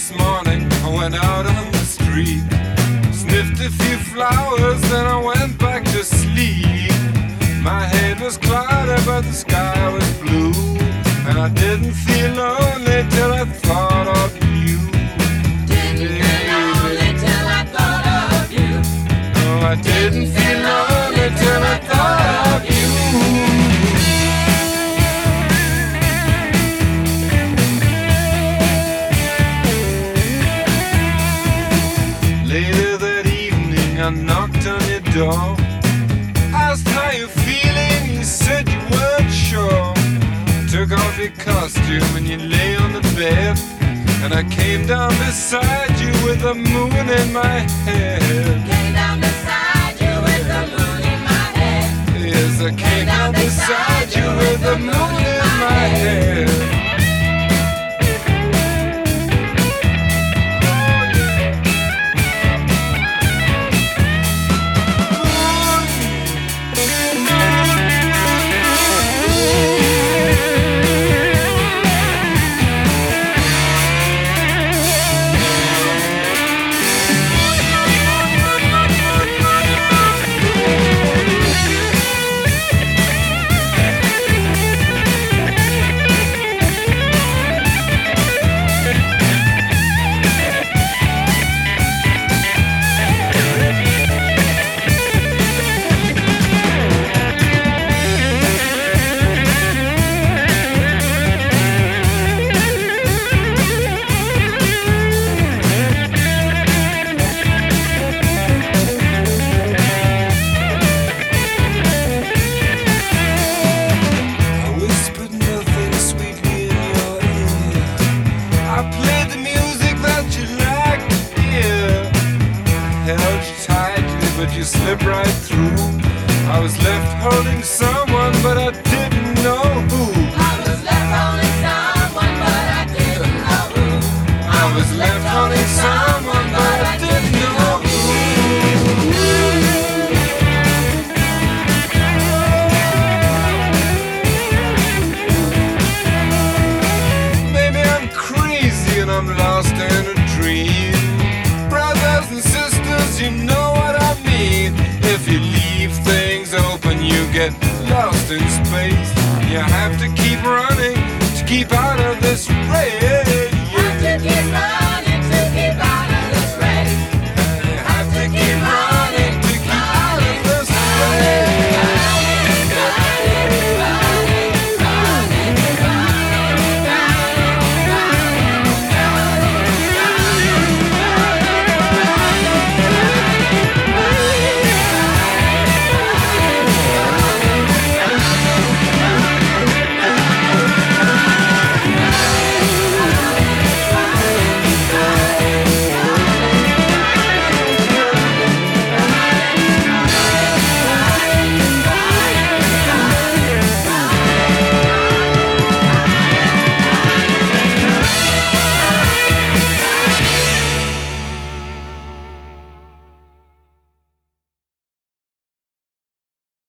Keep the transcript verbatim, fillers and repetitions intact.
this morning I went out on the street, sniffed a few flowers, then I went back to sleep. My head was cloudy but the sky was blue, and I didn't feel lonely till I thought of you. Didn't feel lonely till I thought of you. No, I didn't feel lonely till I thought of you. Later that evening I knocked on your door, asked how you feeling, you said you weren't sure. Took off your costume and you lay on the bed, and I came down beside you with the moon in my head. Came down beside you with the moon in my head. Yes, I came down beside you with the moon in my head. But you slipped right through. I was left holding someone, but I didn't know who. I was left holding someone, but I didn't know who. I was left holding someone, but I didn't know who. Maybe I'm crazy and I'm lost in a dream. Brothers and sisters, you know what I mean. If you leave things open, you get lost in space. You have to keep running to keep out of this race.